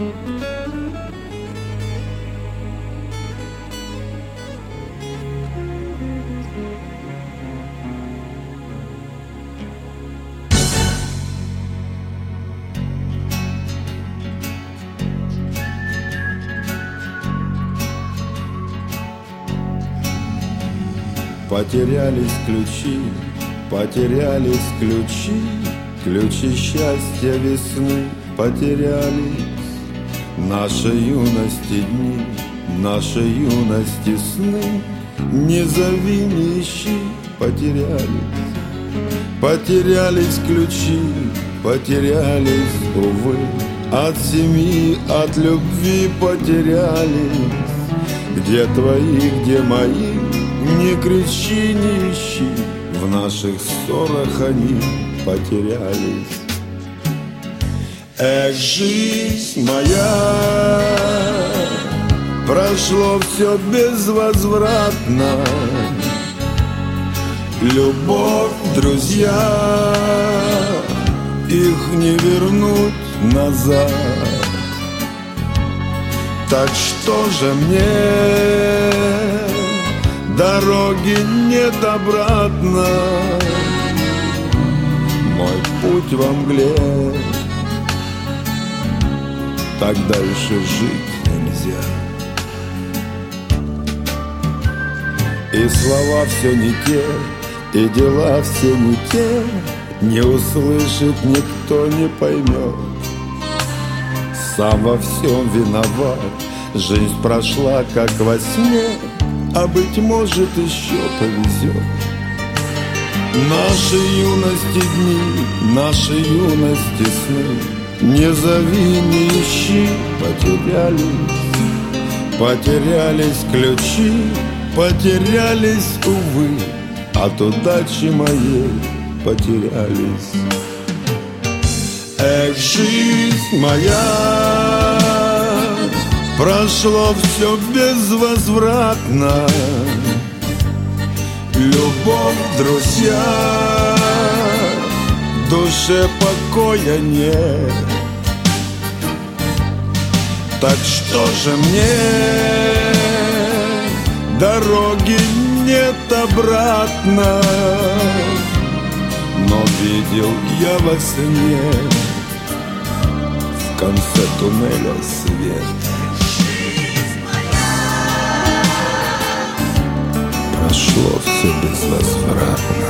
Потерялись ключи, потерялись ключи, ключи счастья весны потерялись. Нашей юности дни, нашей юности сны, не зови, не ищи, потерялись. Потерялись ключи, потерялись, увы, от семьи, от любви потерялись. Где твои, где мои? Не кричи, не ищи, в наших ссорах они потерялись. Эх, жизнь моя, прошло все безвозвратно. Любовь, друзья, их не вернуть назад. Так что же мне? Дороги нет обратно, мой путь во мгле, так дальше жить нельзя. И слова все не те, и дела все не те, не услышит никто, не поймет. Сам во всем виноват, жизнь прошла как во сне, а быть может еще повезет. Наши юности дни, наши юности сны, не зови, не ищи, потерялись. Потерялись ключи, потерялись, увы, от удачи моей потерялись. Эх, жизнь моя, прошло все безвозвратно. Любовь, друзья, в душе покоя нет. Так что же мне? Дороги нет обратно, но видел я во сне в конце туннеля свет. Прошло все безвозвратно.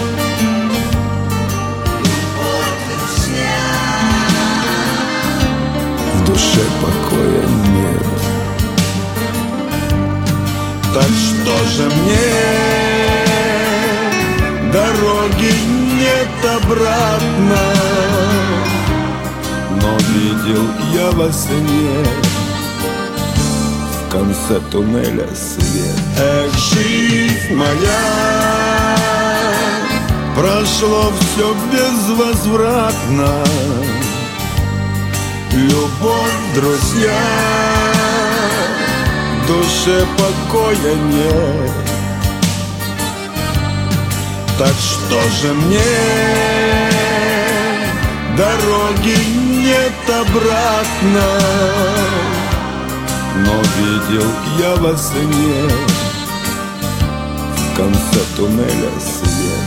В душе покоя нет. Так что же мне? Дороги нет обратно, но видел я во сне в конце туннеля свет. Эх, жизнь моя, прошло все безвозвратно. Любовь, друзья, в душе покоя нет. Так что же мне? Дороги нет обратно, но видел я во сне в конце туннеля свет.